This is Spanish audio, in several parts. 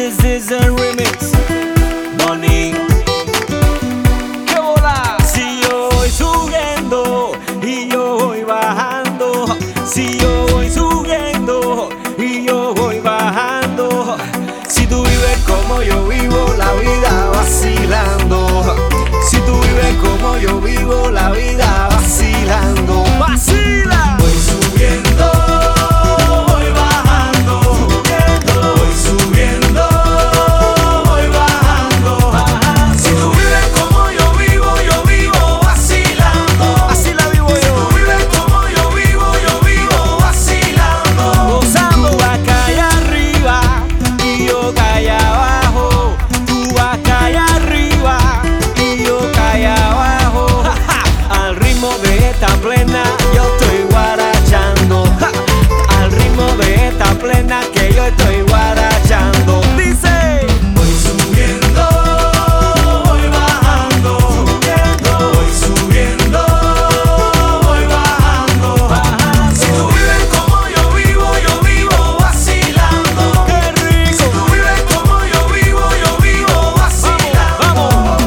This is a remix. Bonnie. ¡Qué bola! Si yo voy subiendo y yo voy bajando. Si yo voy subiendo y yo voy bajando. Si tú vives como yo vivo, la vida vacilando. Si tú vives como yo vivo, la vida vacilando. ¡Vacila! Voy subiendo, voy bajando, voy subiendo, voy bajando. Si tú vives como yo vivo vacilando. Así la vivo Si yo. tú vives como yo vivo vacilando. Gozando. Tú vas allá arriba y yo allá abajo. Tú vas allá arriba y yo allá abajo. Al ritmo de esta plena yo estoy guarachando. Al ritmo de esta plena que yo estoy guarachando. Dice. Voy subiendo, voy bajando, voy subiendo, voy bajando. Si tú vives como yo vivo vacilando. ¡Qué Si rico! tú vives como yo vivo vacilando.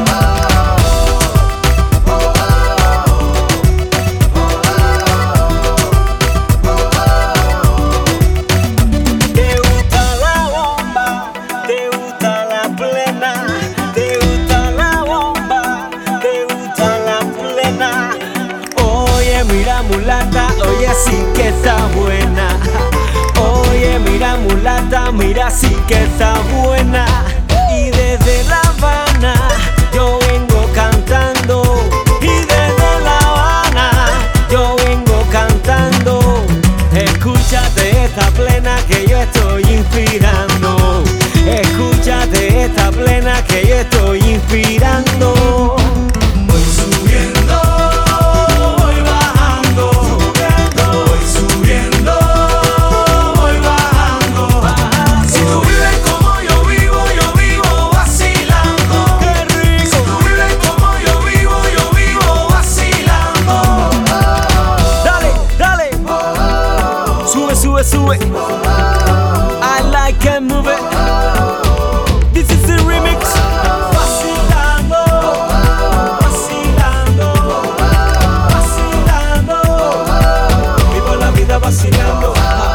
Te gusta la bomba, te gusta la plena, te gusta la bomba, te gusta la plena. Oye, mira mulata, oye sí que está buena. Oye, mira mulata, mira sí que está buena. Y desde La Habana yo vengo cantando. Y desde La Habana yo vengo cantando. Escúchate esta plena que yo estoy inspirando. Escúchate esta plena que yo estoy inspirando. Voy subiendo, voy bajando, voy subiendo, voy bajando. Si tú vives como yo vivo vacilando. ¡Qué Si rico! tú vives como yo vivo vacilando. Dale, dale. Sube, sube, sube. I like it, move it. This is the remix. Vacilando, vacilando, vacilando. Vivo la vida vacilando.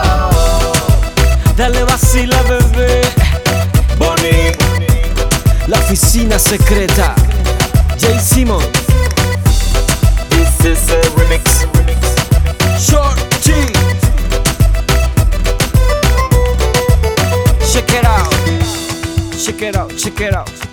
Dale vacila, bebé. Bonnie. La oficina secreta. Jay Simon. This is a remix. Short G. Check it out. Check it out. Check it out.